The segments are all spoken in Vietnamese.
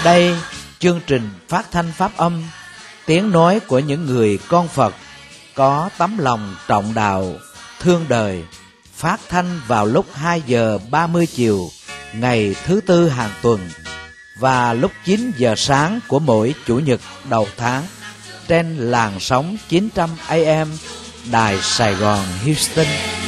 Đây, chương trình phát thanh pháp âm, tiếng nói của những người con Phật có tấm lòng trọng đạo, thương đời, phát thanh vào lúc 2 giờ 30 chiều ngày thứ Tư hàng tuần và lúc 9 giờ sáng của mỗi Chủ nhật đầu tháng trên làn sóng 900 AM Đài Sài Gòn Houston.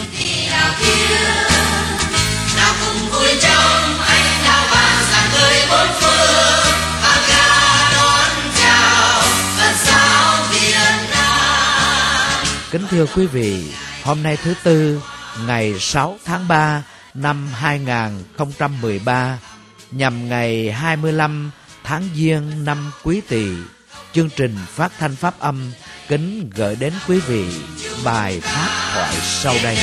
Kính thưa quý vị, hôm nay thứ Tư, ngày 6 tháng 3 năm 2013, nhằm ngày 25 tháng Giêng năm Quý Tỵ, chương trình phát thanh pháp âm kính gửi đến quý vị bài pháp thoại sau đây.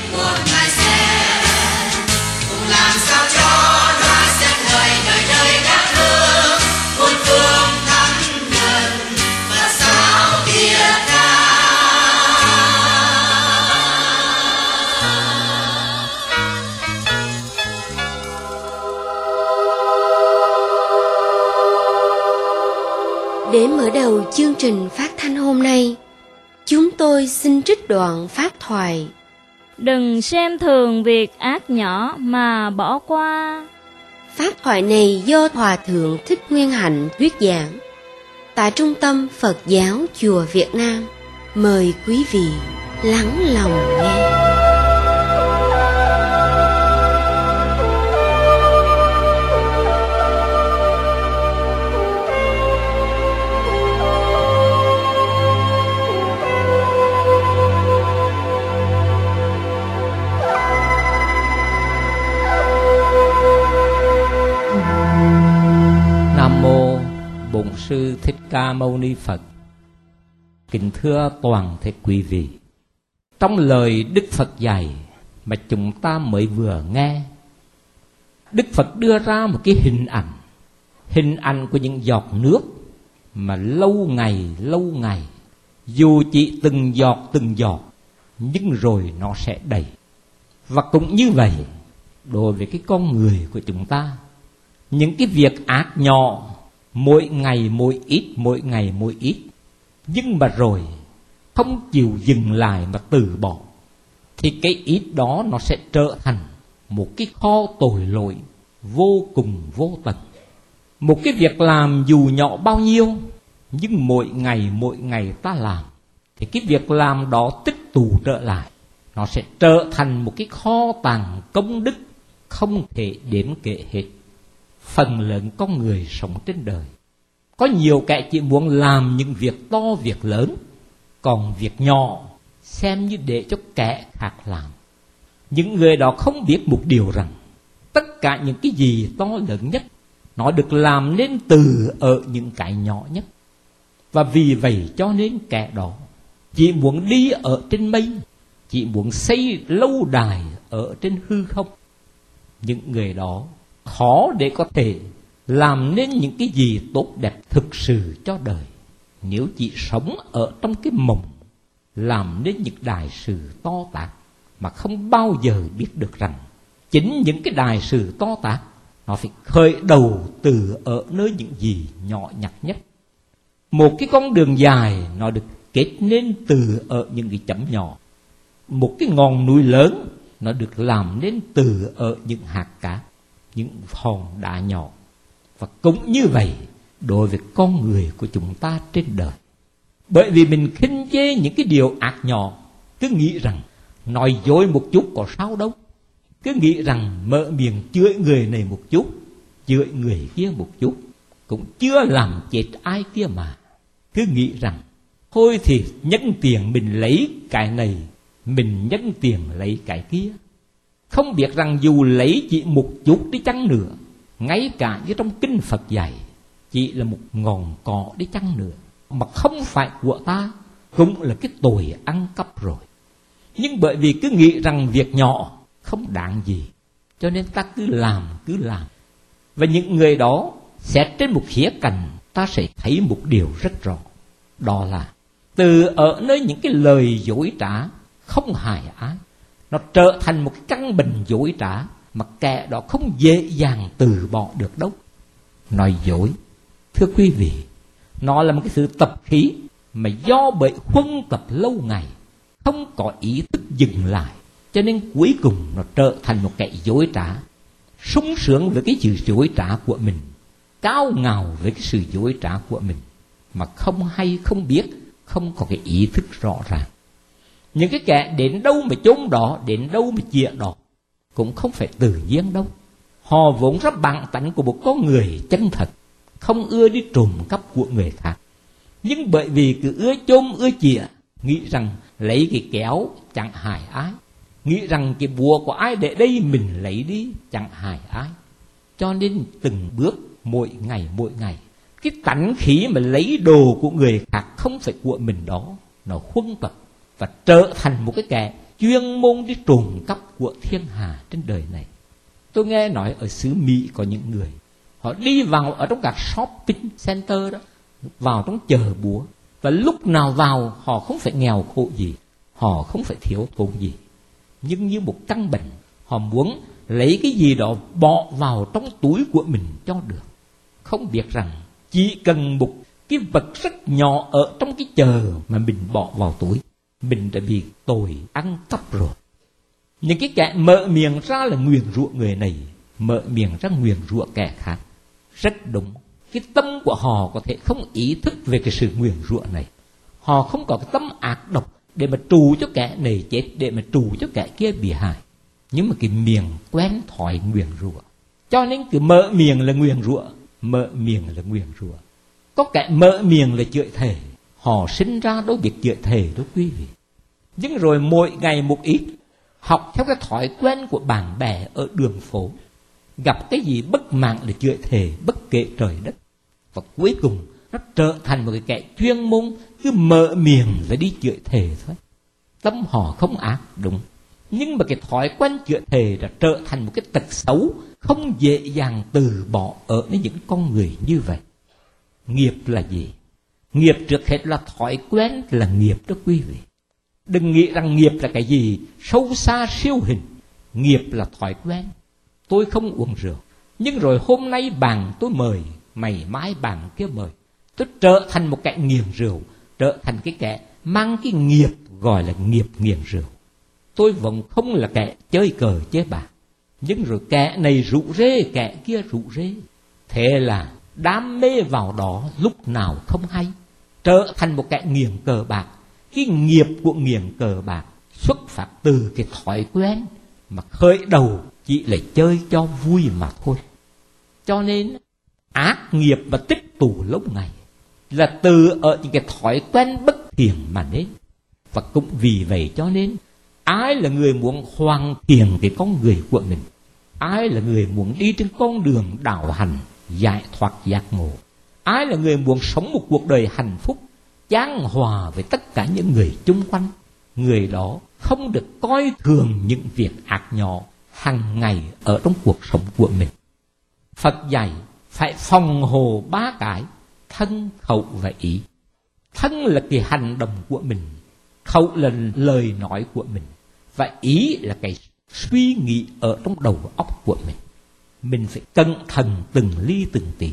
Để mở đầu chương trình phát thanh hôm nay, chúng tôi xin trích đoạn pháp thoại. Đừng xem thường việc ác nhỏ mà bỏ qua. Pháp thoại này do Hòa Thượng Thích Nguyên Hạnh thuyết giảng tại Trung tâm Phật giáo Chùa Việt Nam. Mời quý vị lắng lòng nghe. Nam mô Bổn Sư Thích Ca Mâu Ni Phật. Kính thưa toàn thể quý vị, trong lời Đức Phật dạy mà chúng ta mới vừa nghe, Đức Phật đưa ra một cái hình ảnh của những giọt nước mà lâu ngày, dù chỉ từng giọt, nhưng rồi nó sẽ đầy. Và cũng như vậy, đối với cái con người của chúng ta, những cái việc ác nhỏ mỗi ngày mỗi ít, nhưng mà rồi không chịu dừng lại mà từ bỏ, thì cái ít đó nó sẽ trở thành một cái kho tội lỗi vô cùng vô tận. Một cái việc làm dù nhỏ bao nhiêu, nhưng mỗi ngày ta làm, thì cái việc làm đó tích tụ trở lại, nó sẽ trở thành một cái kho tàng công đức không thể đếm kể hết. Phần lớn con người sống trên đời, có nhiều kẻ chỉ muốn làm những việc to việc lớn, còn việc nhỏ xem như để cho kẻ khác làm. Những người đó không biết một điều rằng tất cả những cái gì to lớn nhất nó được làm nên từ ở những cái nhỏ nhất. Và vì vậy cho nên kẻ đó chỉ muốn đi ở trên mây, chỉ muốn xây lâu đài ở trên hư không. Những người đó khó để có thể làm nên những cái gì tốt đẹp thực sự cho đời, nếu chỉ sống ở trong cái mộng làm nên những đại sự to tát mà không bao giờ biết được rằng chính những cái đại sự to tát nó phải khởi đầu từ ở nơi những gì nhỏ nhặt nhất. Một cái con đường dài nó được kết nên từ ở những cái chấm nhỏ. Một cái ngọn núi lớn nó được làm nên từ ở những hạt cát, những hòn đá nhỏ. Và cũng như vậy đối với con người của chúng ta trên đời. Bởi vì mình khinh chê những cái điều ác nhỏ, cứ nghĩ rằng nói dối một chút có sao đâu, cứ nghĩ rằng mở miệng chửi người này một chút, chửi người kia một chút, cũng chưa làm chết ai kia mà. Cứ nghĩ rằng thôi thì nhân tiền mình lấy cái này, mình nhân tiền lấy cái kia. Không biết rằng dù lấy chỉ một chút đi chăng nữa, ngay cả như trong kinh Phật dạy, chỉ là một ngọn cỏ đi chăng nữa, mà không phải của ta, cũng là cái tội ăn cắp rồi. Nhưng bởi vì cứ nghĩ rằng việc nhỏ không đáng gì, cho nên ta cứ làm. Và những người đó xét trên một khía cạnh, ta sẽ thấy một điều rất rõ. Đó là từ ở nơi những cái lời dối trá không hại ai, nó trở thành một cái căn bệnh dối trá mà kẻ đó không dễ dàng từ bỏ được đâu. nói dối. Thưa quý vị, nó là một cái sự tập khí mà do bởi huân tập lâu ngày, không có ý thức dừng lại, cho nên cuối cùng nó trở thành một kẻ dối trá, sung sướng với cái sự dối trá của mình, cao ngạo với cái sự dối trá của mình, mà không hay không biết, không có cái ý thức rõ ràng. Những cái kẻ đến đâu mà chốn đó, đến đâu mà chĩa đó, cũng không phải tự nhiên đâu. Họ vốn rất bản tánh của một con người chân thật, không ưa đi trộm cắp của người khác. Nhưng bởi vì cứ ưa chôm ưa chĩa, nghĩ rằng lấy cái kéo chẳng hại ai, nghĩ rằng cái bùa của ai để đây mình lấy đi chẳng hại ai. Cho nên từng bước mỗi ngày, cái tánh khí mà lấy đồ của người khác không phải của mình đó, nó huân tập và trở thành một cái kẻ chuyên môn đi trộm cắp của thiên hạ trên đời này. Tôi nghe nói ở xứ Mỹ có những người, họ đi vào ở trong các shopping center đó, vào trong chợ búa, và lúc nào vào họ không phải nghèo khổ gì, họ không phải thiếu thốn gì, nhưng như một căn bệnh, họ muốn lấy cái gì đó bỏ vào trong túi của mình cho được. Không biết rằng chỉ cần một cái vật rất nhỏ ở trong cái chợ mà mình bỏ vào túi, mình đã bị tội ăn cắp rồi. Những cái kẻ mở miệng ra là nguyền rủa người này, mở miệng ra nguyền rủa kẻ khác, rất đúng. Cái tâm của họ có thể không ý thức về cái sự nguyền rủa này. Họ không có cái tâm ác độc để mà trù cho kẻ này chết, để mà trù cho kẻ kia bị hại. Nhưng mà cái miệng quen thói nguyền rủa, cho nên cứ mở miệng là nguyền rủa, mở miệng là nguyền rủa. Có kẻ mở miệng là chửi thề, họ sinh ra đâu biết chửi thề đâu quý vị. Nhưng rồi mỗi ngày một ít, học theo cái thói quen của bạn bè ở đường phố, gặp cái gì bất mãn là chửi thề bất kể trời đất. Và cuối cùng nó trở thành một cái kẻ chuyên môn cứ mở miệng và đi chửi thề thôi. Tâm họ không ác, đúng, nhưng mà cái thói quen chửi thề đã trở thành một cái tật xấu không dễ dàng từ bỏ ở những con người như vậy. Nghiệp là gì? Nghiệp trước hết là thói quen, là nghiệp đó quý vị. Đừng nghĩ rằng nghiệp là cái gì sâu xa siêu hình. Nghiệp là thói quen. Tôi không uống rượu, nhưng rồi hôm nay bạn tôi mời, mày mai bạn kia mời. Tôi trở thành một kẻ nghiện rượu, trở thành cái kẻ mang cái nghiệp gọi là nghiệp nghiện rượu. Tôi vẫn không là kẻ chơi cờ chơi bạc, nhưng rồi kẻ này rủ rê, kẻ kia rủ rê. Thế là đam mê vào đó lúc nào không hay, trở thành một kẻ nghiện cờ bạc. Cái nghiệp của nghiện cờ bạc xuất phát từ cái thói quen mà khởi đầu chỉ là chơi cho vui mà thôi. Cho nên ác nghiệp và tích tụ lâu ngày là từ ở những cái thói quen bất thiện mà nên. Và cũng vì vậy cho nên ai là người muốn hoàn thiện cái con người của mình, ai là người muốn đi trên con đường đạo hành giải thoát giác ngộ, ai là người muốn sống một cuộc đời hạnh phúc chan hòa với tất cả những người chung quanh, người đó không được coi thường những việc ác nhỏ hàng ngày ở trong cuộc sống của mình. Phật dạy phải phòng hộ ba cái: thân, khẩu và ý. Thân là cái hành động của mình, khẩu là lời nói của mình, và ý là cái suy nghĩ ở trong đầu óc của mình. Mình phải cẩn thận từng ly từng tí.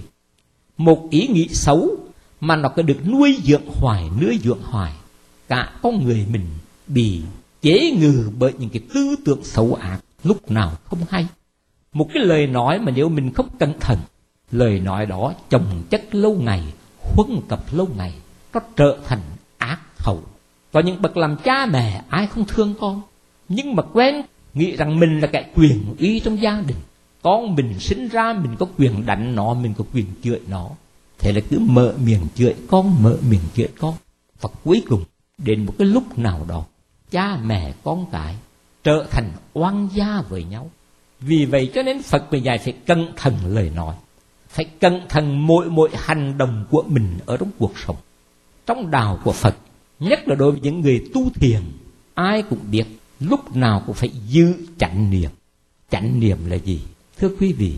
Một ý nghĩ xấu mà nó cứ được nuôi dưỡng hoài, cả con người mình bị chế ngự bởi những cái tư tưởng xấu ác lúc nào không hay. Một cái lời nói mà nếu mình không cẩn thận, lời nói đó chồng chất lâu ngày, huân tập lâu ngày, nó trở thành ác khẩu. Có những bậc làm cha mẹ ai không thương con, nhưng mà quen nghĩ rằng mình là kẻ quyền uy trong gia đình, con mình sinh ra mình có quyền đánh nó, mình có quyền chửi nó. Thế là cứ mở miệng chửi con, mở miệng chửi con. Và cuối cùng đến một cái lúc nào đó, cha mẹ con cái trở thành oan gia với nhau. Vì vậy cho nên Phật mới dạy phải cẩn thận lời nói, phải cẩn thận mỗi hành động của mình ở trong cuộc sống. Trong đạo của Phật, nhất là đối với những người tu thiền, ai cũng biết lúc nào cũng phải giữ chánh niệm. Chánh niệm là gì? Thưa quý vị,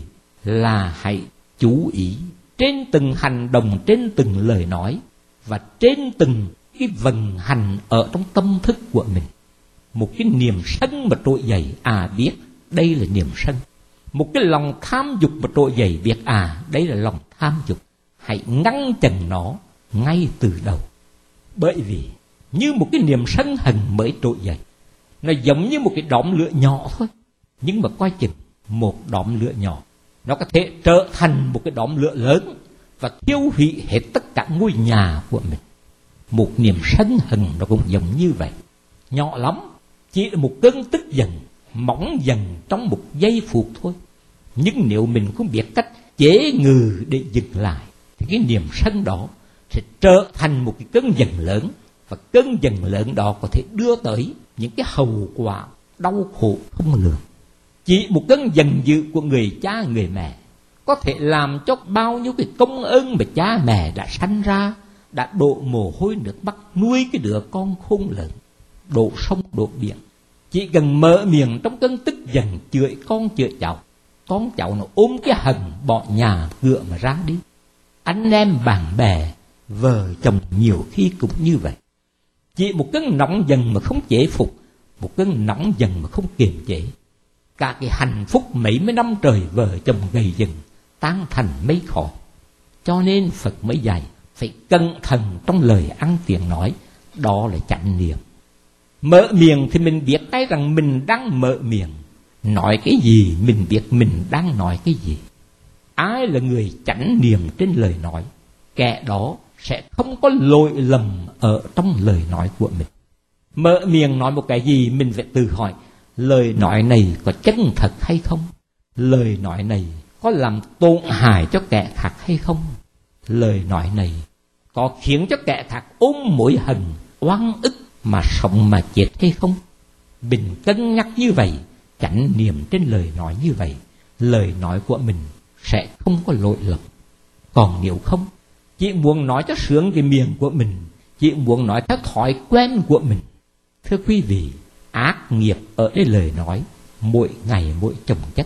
là hãy chú ý trên từng hành động, trên từng lời nói, và trên từng cái vận hành ở trong tâm thức của mình. Một cái niềm sân mà trỗi dậy, biết đây là niềm sân. Một cái lòng tham dục mà trỗi dậy, biết đây là lòng tham dục, hãy ngăn chặn nó ngay từ đầu. Bởi vì như một cái niềm sân hận mới trỗi dậy, nó giống như một cái đốm lửa nhỏ thôi. Nhưng mà coi chừng một đốm lửa nhỏ, nó có thể trở thành một cái đốm lửa lớn và thiêu hủy hết tất cả ngôi nhà của mình. Một niềm sân hận nó cũng giống như vậy, nhỏ lắm, chỉ là một cơn tức giận mỏng dần trong một giây phút thôi. Nhưng nếu mình không biết cách chế ngự để dừng lại, thì cái niềm sân đó sẽ trở thành một cái cơn giận lớn, và cơn giận lớn đó có thể đưa tới những cái hậu quả đau khổ không lường. Chỉ một cơn giận dữ của người cha người mẹ có thể làm cho bao nhiêu cái công ơn mà cha mẹ đã sanh ra, đã đổ mồ hôi nước mắt nuôi cái đứa con khôn lớn, đổ sông đổ biển. Chỉ cần mở miệng trong cơn tức giận chửi con chửi cháu, con cháu nó ôm cái hận bỏ nhà cửa mà ra đi. Anh em bạn bè, vợ chồng nhiều khi cũng như vậy. Chỉ một cơn nóng giận mà không chế phục, một cơn nóng giận mà không kiềm chế, cả cái hạnh phúc mấy mươi năm trời vợ chồng gầy dựng tan thành mây khói. Cho nên Phật mới dạy phải cẩn thận trong lời ăn tiếng nói, đó là chánh niệm. Mở miệng thì mình biết cái rằng mình đang mở miệng, nói cái gì mình biết mình đang nói cái gì. Ai là người chánh niệm trên lời nói, kẻ đó sẽ không có lỗi lầm ở trong lời nói của mình. Mở miệng nói một cái gì mình phải tự hỏi, lời nói này có chân thật hay không? Lời nói này có làm tổn hại cho kẻ khác hay không? Lời nói này có khiến cho kẻ khác ôm mối hận, oan ức mà sống mà chết hay không? Mình cân nhắc như vậy, chánh niệm trên lời nói như vậy, lời nói của mình sẽ không có lỗi lầm. Còn nếu không, chỉ muốn nói cho sướng cái miệng của mình, chỉ muốn nói theo thói quen của mình. Thưa quý vị, ác nghiệp ở đây lời nói mỗi ngày mỗi chồng chất,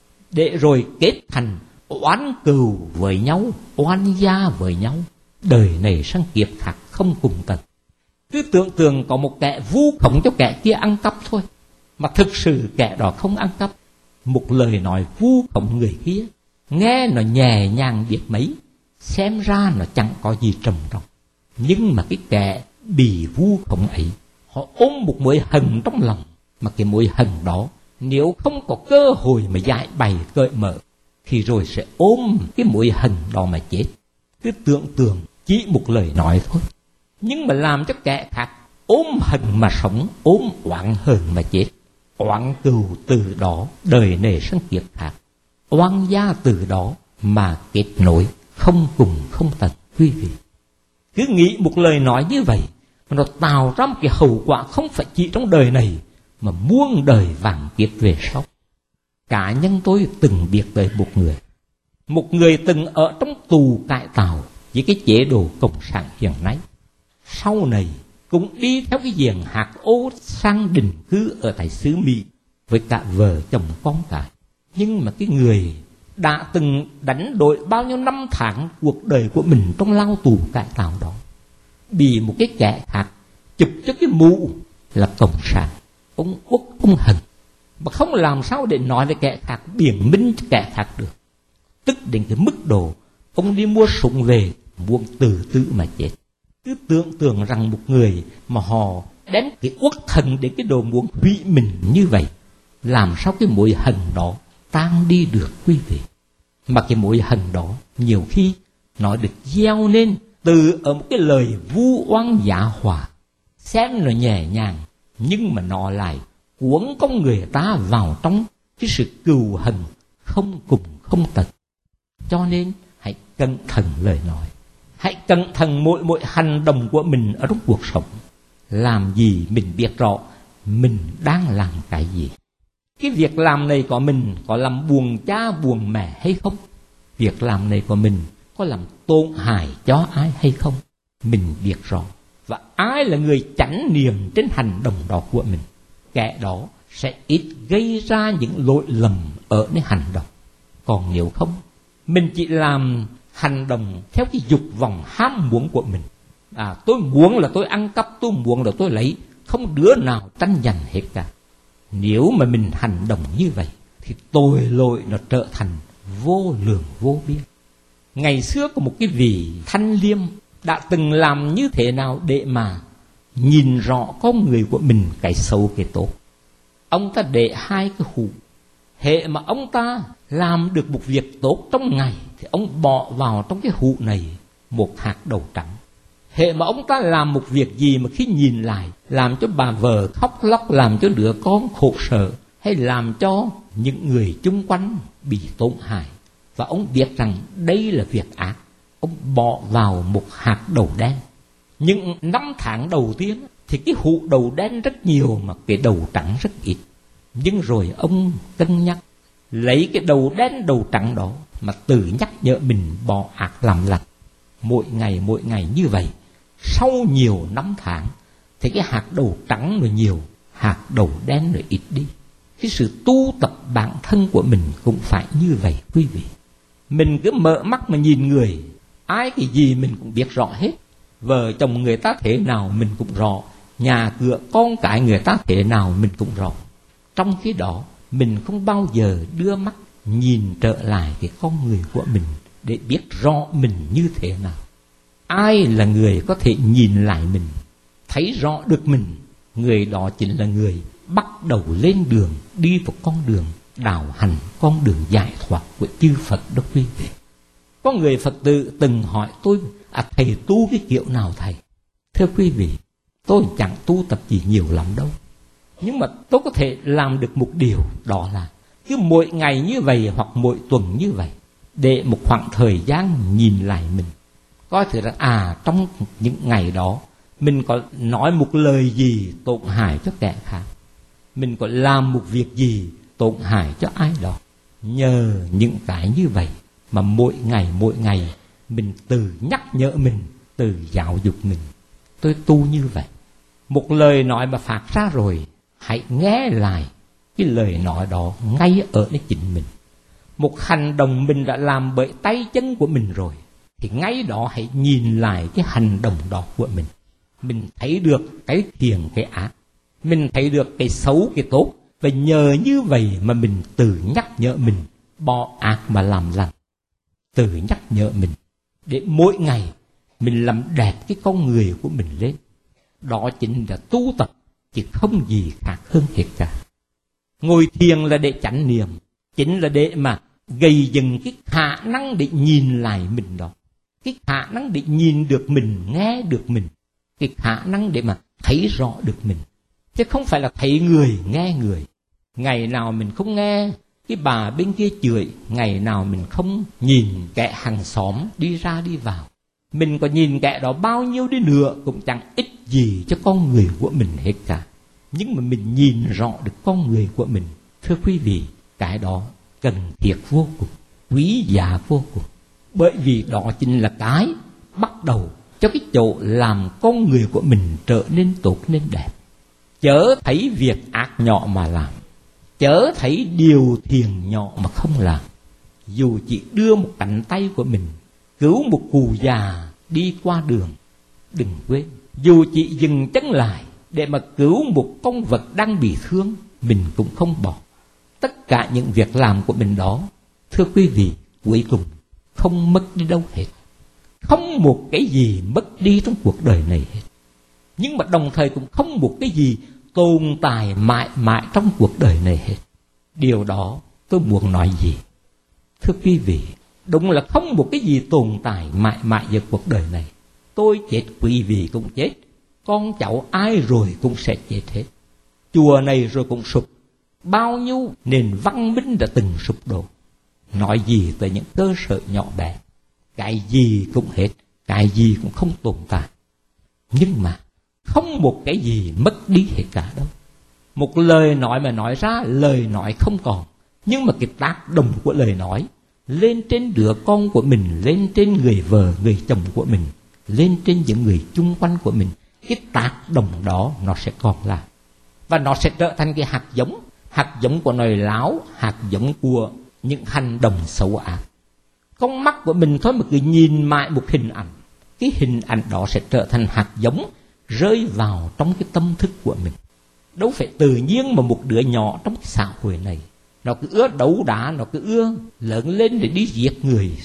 để rồi kết thành oán cừu với nhau, oan gia với nhau, đời này sang kiếp khác không cùng tận. Cứ tưởng tượng có một kẻ vu khống cho kẻ kia ăn cắp thôi, mà thực sự kẻ đó không ăn cắp. Một lời nói vu khống người kia, nghe nó nhẹ nhàng biết mấy, xem ra nó chẳng có gì trầm trọng. Nhưng mà cái kẻ bị vu khống ấy, họ ôm một mối hận trong lòng, mà cái mối hận đó nếu không có cơ hội mà giải bày cởi mở, thì rồi sẽ ôm cái mối hận đó mà chết. Cứ tưởng tượng chỉ một lời nói thôi, nhưng mà làm cho kẻ khác ôm hận mà sống, ôm oán hờn mà chết. Oán cừu từ đó đời này sang kiếp khác, oan gia từ đó mà kết nối không cùng không tận. Quý vị cứ nghĩ một lời nói như vậy mà nó tạo ra một cái hậu quả không phải chỉ trong đời này mà muôn đời vạn kiếp về sau. Cá nhân tôi từng biết tới một người từng ở trong tù cải tạo với cái chế độ cộng sản hiện nay, sau này cũng đi theo cái diện hạt ô sang định cư ở tại xứ Mỹ với cả vợ chồng con cái. Nhưng mà cái người đã từng đánh đổi bao nhiêu năm tháng cuộc đời của mình trong lao tù cải tạo đó, bị một cái kẻ khác chụp cho cái mũ là cộng sản, ông uất ông hận, mà không làm sao để nói với kẻ khác, biện minh cho kẻ khác được. Tức đến cái mức độ ông đi mua súng về muốn tự tử mà chết. Cứ tưởng tượng rằng một người mà họ đem cái uất hận đến cái đồ muốn hủy mình như vậy, làm sao cái mối hận đó tan đi được quý vị? Mà cái mối hận đó nhiều khi nó được gieo nên từ ở một cái lời vu oan giả hòa, xem nó nhẹ nhàng, nhưng mà nó lại cuốn con người ta vào trong cái sự cừu hận không cùng không tận. Cho nên hãy cẩn thận lời nói, hãy cẩn thận mỗi hành động của mình ở trong cuộc sống. Làm gì mình biết rõ mình đang làm cái gì. Cái việc làm này của mình có làm buồn cha buồn mẹ hay không? Việc làm này của mình có làm tổn hại cho ai hay không? Mình biết rõ. Và ai là người chánh niệm trên hành động đó của mình, kẻ đó sẽ ít gây ra những lỗi lầm ở nơi hành động. Còn nếu không, mình chỉ làm hành động theo cái dục vọng ham muốn của mình. Tôi muốn là tôi ăn cắp, tôi muốn là tôi lấy, không đứa nào tranh giành hết cả. Nếu mà mình hành động như vậy thì tội lỗi nó trở thành vô lượng vô biên. Ngày xưa có một cái vị Thanh Liêm đã từng làm như thế nào để mà nhìn rõ con người của mình, cái xấu cái tốt. Ông ta để 2 cái hũ. Hệ mà ông ta làm được một việc tốt trong ngày thì ông bỏ vào trong cái hũ này một hạt đậu trắng. Hệ mà ông ta làm một việc gì mà khi nhìn lại làm cho bà vợ khóc lóc, làm cho đứa con khổ sở, hay làm cho những người chung quanh bị tổn hại, và ông biết rằng đây là việc ác, ông bỏ vào một hạt đậu đen. Những 5 tháng đầu tiên thì cái hũ đậu đen rất nhiều mà cái đậu trắng rất ít. Nhưng rồi ông cân nhắc, lấy cái đậu đen đậu trắng đó mà tự nhắc nhở mình bỏ ác làm lành. Mỗi ngày như vậy, sau nhiều năm tháng thì cái hạt đậu trắng nó nhiều, hạt đậu đen nó ít đi. Cái sự tu tập bản thân của mình cũng phải như vậy quý vị. Mình cứ mở mắt mà nhìn người, ai cái gì mình cũng biết rõ hết. Vợ chồng người ta thế nào mình cũng rõ, nhà cửa con cái người ta thế nào mình cũng rõ. Trong khi đó mình không bao giờ đưa mắt nhìn trở lại cái con người của mình để biết rõ mình như thế nào. Ai là người có thể nhìn lại mình, thấy rõ được mình, người đó chính là người bắt đầu lên đường, đi vào con đường đạo hành, con đường giải thoát của chư Phật đó quý vị. Có người Phật tử từng hỏi tôi, thầy tu cái kiểu nào thầy? Thưa quý vị, tôi chẳng tu tập gì nhiều lắm đâu. Nhưng mà tôi có thể làm được một điều, đó là cứ mỗi ngày như vậy hoặc mỗi tuần như vậy, để một khoảng thời gian nhìn lại mình, coi thử rằng trong những ngày đó mình có nói một lời gì tổn hại cho kẻ khác, mình có làm một việc gì tổn hại cho ai đó. Nhờ những cái như vậy mà mỗi ngày mình tự nhắc nhở mình, tự giáo dục mình. Tôi tu như vậy. Một lời nói mà phát ra rồi, hãy nghe lại cái lời nói đó ngay ở nơi chính mình. Một hành động mình đã làm bởi tay chân của mình rồi, thì ngay đó hãy nhìn lại cái hành động đó của mình. Mình thấy được cái thiện cái ác, mình thấy được cái xấu cái tốt, và nhờ như vậy mà mình tự nhắc nhở mình bỏ ác mà làm lành. Tự nhắc nhở mình để mỗi ngày mình làm đẹp cái con người của mình lên. Đó chính là tu tập, chứ không gì khác hơn hết cả. Ngồi thiền là để chánh niệm, chính là để mà gây dựng cái khả năng để nhìn lại mình đó, cái khả năng để nhìn được mình, nghe được mình, cái khả năng để mà thấy rõ được mình, chứ không phải là thấy người, nghe người. Ngày nào mình không nghe cái bà bên kia chửi, ngày nào mình không nhìn kẻ hàng xóm đi ra đi vào, mình có nhìn kẻ đó bao nhiêu đi nữa cũng chẳng ích gì cho con người của mình hết cả. Nhưng mà mình nhìn rõ được con người của mình, thưa quý vị, cái đó cần thiết vô cùng, quý giá vô cùng. Bởi vì đó chính là cái bắt đầu cho cái chỗ làm con người của mình trở nên tốt nên đẹp. Chớ thấy việc ác nhỏ mà làm, chớ thấy điều thiền nhỏ mà không làm. Dù chỉ đưa một cánh tay của mình cứu một cụ già đi qua đường, đừng quên. Dù chỉ dừng chân lại để mà cứu một con vật đang bị thương, mình cũng không bỏ. Tất cả những việc làm của mình đó, thưa quý vị, cuối cùng không mất đi đâu hết. Không một cái gì mất đi trong cuộc đời này hết. Nhưng mà đồng thời cũng không một cái gì tồn tại mãi mãi trong cuộc đời này hết. Điều đó tôi muốn nói gì? Thưa quý vị, đúng là không một cái gì tồn tại mãi mãi giữa cuộc đời này. Tôi chết, quý vị cũng chết, con cháu ai rồi cũng sẽ chết hết. Chùa này rồi cũng sụp, bao nhiêu nền văn minh đã từng sụp đổ. Nói gì tới những cơ sở nhỏ bé, cái gì cũng hết, cái gì cũng không tồn tại. Nhưng mà không một cái gì mất đi hết cả đâu. Một lời nói mà nói ra, lời nói không còn, nhưng mà cái tác động của lời nói lên trên đứa con của mình, lên trên người vợ, người chồng của mình, lên trên những người chung quanh của mình, cái tác động đó nó sẽ còn lại. Và nó sẽ trở thành cái hạt giống của nồi láo, hạt giống của những hành động xấu ác. Con mắt của mình thôi mà cứ nhìn mãi một hình ảnh, cái hình ảnh đó sẽ trở thành hạt giống rơi vào trong cái tâm thức của mình. Đâu phải tự nhiên mà một đứa nhỏ trong cái xã hội này nó cứ ưa đấu đá, nó cứ ưa lớn lên để đi giết người,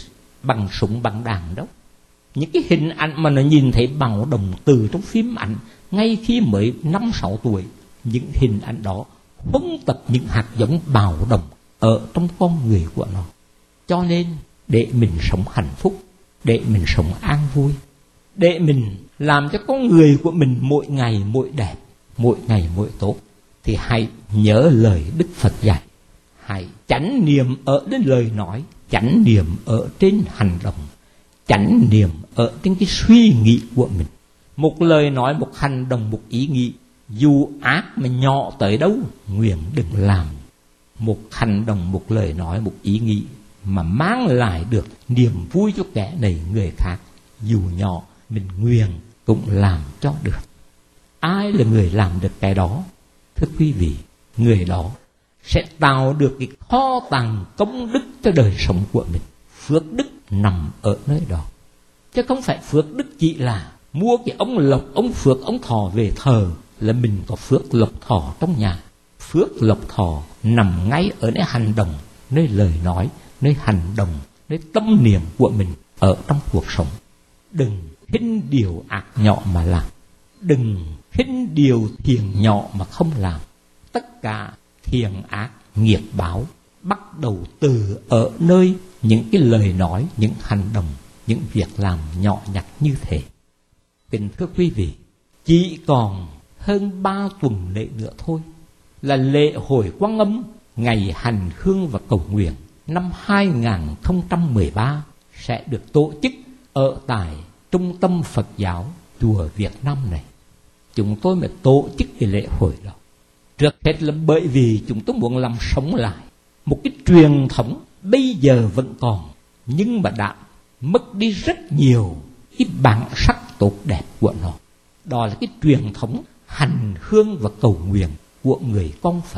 bằng súng bằng đạn đâu. Những cái hình ảnh mà nó nhìn thấy bạo động từ trong phim ảnh ngay khi mới 5-6 tuổi, những hình ảnh đó huấn tập những hạt giống bạo động ở trong con người của nó. Cho nên để mình sống hạnh phúc, để mình sống an vui, để mình làm cho con người của mình mỗi ngày mỗi đẹp, mỗi ngày mỗi tốt, thì hãy nhớ lời Đức Phật dạy. Hãy chánh niệm ở đến lời nói, chánh niệm ở trên hành động, chánh niệm ở trên cái suy nghĩ của mình. Một lời nói, một hành động, một ý nghĩ, dù ác mà nhỏ tới đâu, nguyện đừng làm. Một hành động, một lời nói, một ý nghĩ mà mang lại được niềm vui cho kẻ này người khác, dù nhỏ, mình nguyện cũng làm cho được. Ai là người làm được cái đó? Thưa quý vị, người đó sẽ tạo được cái kho tàng công đức cho đời sống của mình. Phước đức nằm ở nơi đó, chứ không phải phước đức chỉ là mua cái ông lộc, ông phước, ông thọ về thờ là mình có phước lộc thọ trong nhà. Phước lộc thọ nằm ngay ở nơi hành động, nơi lời nói, nơi hành động, nơi tâm niệm của mình ở trong cuộc sống. Đừng khinh điều ác nhỏ mà làm, đừng khinh điều thiện nhỏ mà không làm. Tất cả thiện ác nghiệp báo bắt đầu từ ở nơi những cái lời nói, những hành động, những việc làm nhỏ nhặt như thế. Kính thưa quý vị, chỉ còn hơn 3 tuần lễ nữa thôi là lễ hội Quan Âm ngày hành hương và cầu nguyện năm 2013 sẽ được tổ chức ở tại Trung tâm Phật giáo chùa Việt Nam này. Chúng tôi mới tổ chức cái lễ hội đó. Trước hết là bởi vì chúng tôi muốn làm sống lại một cái truyền thống bây giờ vẫn còn, nhưng mà đã mất đi rất nhiều cái bản sắc tốt đẹp của nó. Đó là cái truyền thống hành hương và cầu nguyện của người con Phật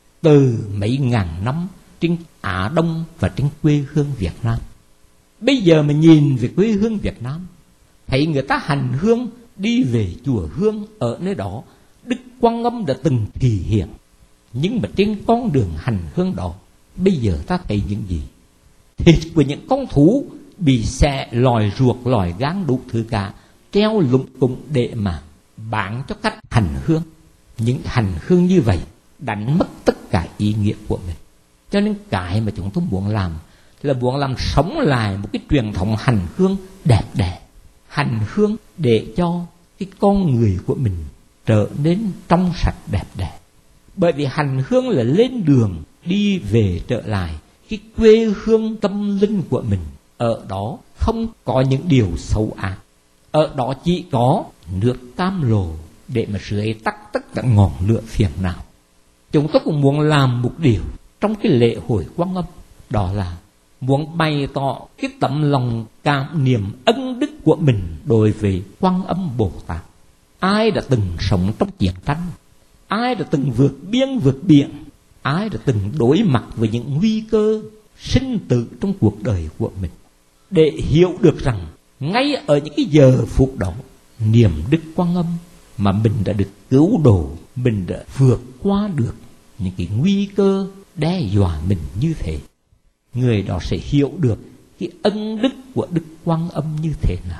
từ mấy ngàn năm trên Á Đông và trên quê hương Việt Nam. Bây giờ mà nhìn về quê hương Việt Nam, thấy người ta hành hương đi về chùa Hương, ở nơi đó Đức Quan Âm đã từng thị hiện. Nhưng mà trên con đường hành hương đó, bây giờ ta thấy những gì? Thịt của những con thú bị xẻ lòi ruột, lòi gan đủ thứ cả, treo lủng củng để mà bán cho cách hành hương. Những hành hương như vậy đánh mất tất cả ý nghĩa của mình. Cho nên cái mà chúng tôi muốn làm là muốn làm sống lại một cái truyền thống hành hương đẹp đẽ. Hành hương để cho cái con người của mình trở nên trong sạch đẹp đẽ. Bởi vì hành hương là lên đường đi về trở lại cái quê hương tâm linh của mình. Ở đó không có những điều xấu ác, ở đó chỉ có nước cam lồ để mà sưởi tắt tất cả ngọn lửa phiền não. Chúng tôi cũng muốn làm một điều trong cái lễ hội Quan Âm, đó là muốn bày tỏ cái tấm lòng cảm niệm ân đức của mình đối với Quan Âm Bồ Tát. Ai đã từng sống trong chiến tranh, ai đã từng vượt biên vượt biển, ai đã từng đối mặt với những nguy cơ sinh tử trong cuộc đời của mình, để hiểu được rằng ngay ở những cái giờ phút đó, niềm đức Quan Âm mà mình đã được cứu độ, mình đã vượt qua được những cái nguy cơ đe dọa mình như thế. Người đó sẽ hiểu được cái ân đức của Đức Quan Âm như thế nào.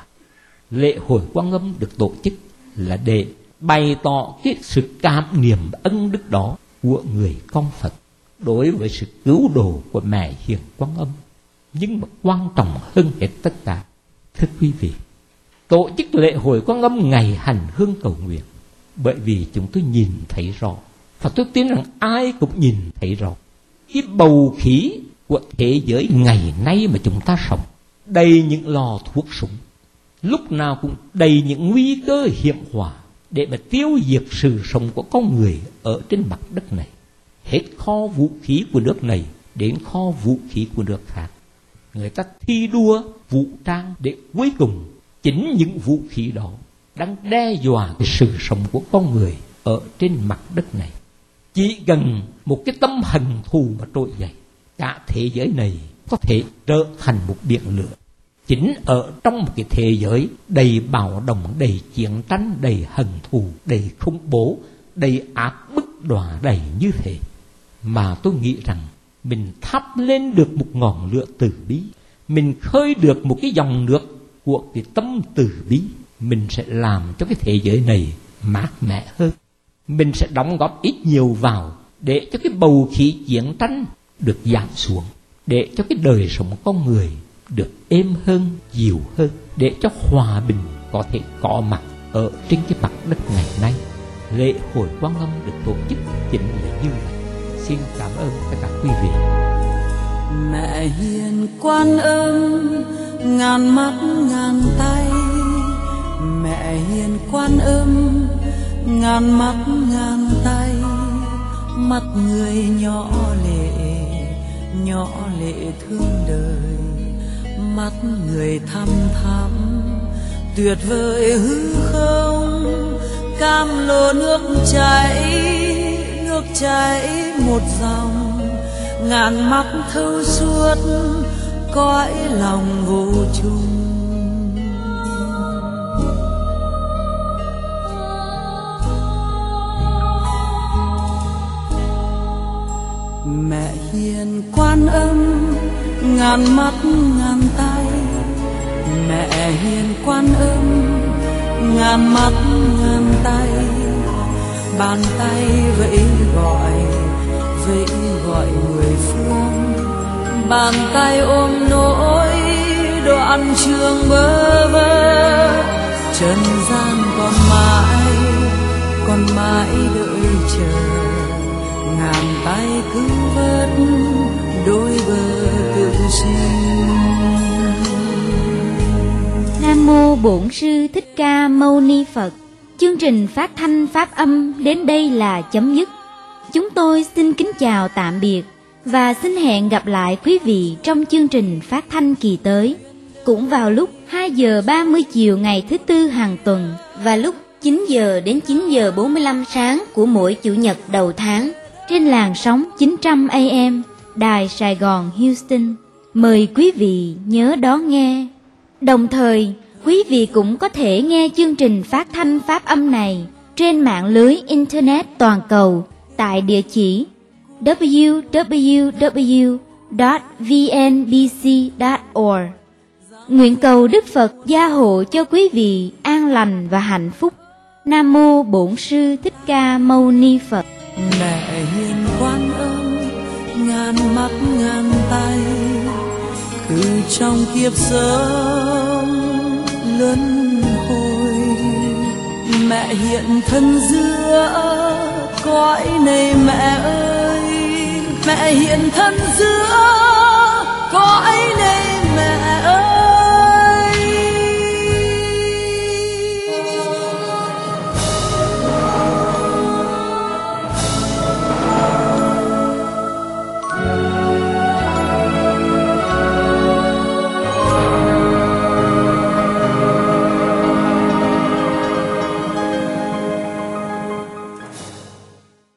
Lễ hội Quan Âm được tổ chức là để bày tỏ cái sự cảm niệm ân đức đó của người con Phật đối với sự cứu độ của mẹ hiền Quan Âm. Nhưng mà quan trọng hơn hết tất cả, thưa quý vị, tổ chức lễ hội Quan Âm ngày hành hương cầu nguyện, bởi vì chúng tôi nhìn thấy rõ, và tôi tin rằng ai cũng nhìn thấy rõ, cái bầu khí của thế giới ngày nay mà chúng ta sống đầy những lò thuốc súng, lúc nào cũng đầy những nguy cơ hiểm họa để mà tiêu diệt sự sống của con người ở trên mặt đất này. Hết kho vũ khí của nước này đến kho vũ khí của nước khác, người ta thi đua vũ trang để cuối cùng chính những vũ khí đó đang đe dọa cái sự sống của con người ở trên mặt đất này. Chỉ cần một cái tâm hận thù mà trỗi dậy, cả thế giới này có thể trở thành một biển lửa. Chính ở trong một cái thế giới đầy bạo động, đầy chiến tranh, đầy hận thù, đầy khủng bố, đầy áp bức đọa đầy như thế, mà tôi nghĩ rằng mình thắp lên được một ngọn lửa từ bi, mình khơi được một cái dòng nước của cái tâm từ bi, mình sẽ làm cho cái thế giới này mát mẻ hơn. Mình sẽ đóng góp ít nhiều vào để cho cái bầu khí chiến tranh được giảm xuống, để cho cái đời sống con người được êm hơn, dịu hơn, để cho hòa bình có thể có mặt ở trên cái mặt đất ngày nay. Lễ hội Quan Âm được tổ chức chính là như vậy. Xin cảm ơn tất cả quý vị. Mẹ hiền Quan Âm, ngàn mắt ngàn tay. Mẹ hiền Quan Âm, ngàn mắt ngàn tay. Mắt người nhỏ lệ thương đời. Mắt người thăm thẳm tuyệt vời hư không. Cam lồ nước chảy một dòng. Ngàn mắt thâu suốt cõi lòng vô chung. Mẹ hiền Quan Âm, ngàn mắt ngàn tay. Mẹ hiền Quan Âm, ngàn mắt ngàn tay. Bàn tay vẫy gọi người phương. Bàn tay ôm nỗi đoạn trường bơ vơ. Trần gian còn mãi đợi chờ. Ngàn tay cứu vớt đôi bờ tự sinh. Nam mô Bổn Sư Thích Ca Mâu Ni Phật. Chương trình phát thanh pháp âm đến đây là chấm dứt. Chúng tôi xin kính chào tạm biệt và xin hẹn gặp lại quý vị trong chương trình phát thanh kỳ tới, cũng vào lúc 2 giờ 30 chiều ngày thứ Tư hàng tuần và lúc 9 giờ đến 9 giờ 45 sáng của mỗi Chủ nhật đầu tháng trên làn sóng 900 AM Đài Sài Gòn Houston. Mời quý vị nhớ đón nghe. Đồng thời, quý vị cũng có thể nghe chương trình phát thanh pháp âm này trên mạng lưới Internet toàn cầu tại địa chỉ www.vnbc.org. Nguyện cầu Đức Phật gia hộ cho quý vị an lành và hạnh phúc. Nam mô Bổn Sư Thích Ca Mâu Ni Phật. Mẹ hiền Quan Âm, ngàn mắt ngàn tay. Từ trong kiếp sống luân hồi, mẹ hiện thân giữa cõi này mẹ ơi. Mẹ hiện thân giữa cõi này